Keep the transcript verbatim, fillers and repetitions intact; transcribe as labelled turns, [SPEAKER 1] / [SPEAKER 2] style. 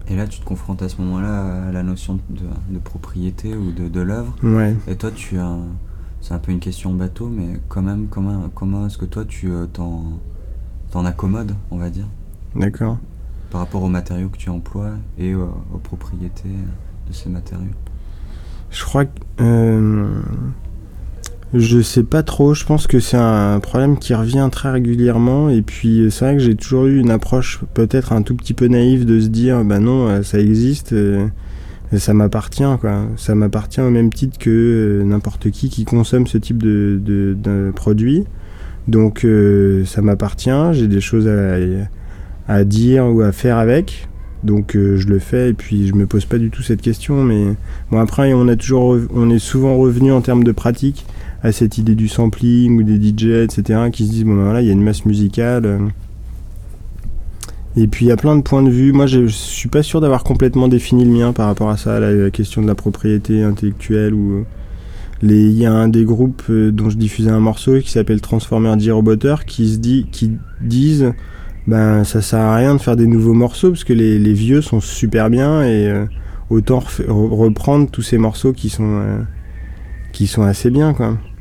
[SPEAKER 1] Et là, tu te confrontes à ce moment-là à la notion de, de propriété ou de, de l'œuvre.
[SPEAKER 2] Ouais.
[SPEAKER 1] Et toi, tu as... C'est un peu une question bateau, mais quand même, comment, comment est-ce que toi, tu euh, t'en, t'en accommodes, on va dire,
[SPEAKER 2] D'accord.
[SPEAKER 1] par rapport aux matériaux que tu emploies et euh, aux propriétés de ces matériaux?
[SPEAKER 2] Je crois que... Euh, je sais pas trop, je pense que c'est un problème qui revient très régulièrement, et puis c'est vrai que j'ai toujours eu une approche peut-être un tout petit peu naïve de se dire, bah non, ça existe, euh, ça m'appartient, quoi. Ça m'appartient au même titre que euh, n'importe qui qui consomme ce type de, de, de produit. Donc euh, ça m'appartient, j'ai des choses à, à dire ou à faire avec. Donc euh, je le fais, et puis je me pose pas du tout cette question. Mais bon, après on a toujours, on est souvent revenu en termes de pratique à cette idée du sampling ou des D J, et cetera, qui se disent bon ben voilà, il y a une masse musicale. Et puis il y a plein de points de vue. Moi je, je suis pas sûr d'avoir complètement défini le mien par rapport à ça, la, la question de la propriété intellectuelle. Ou les, il y a un des groupes euh, dont je diffusais un morceau qui s'appelle Transformer J-Roboter qui se dit, qui disent ben ça sert à rien de faire des nouveaux morceaux parce que les, les vieux sont super bien, et euh, autant ref- reprendre tous ces morceaux qui sont euh, qui sont assez bien, quoi.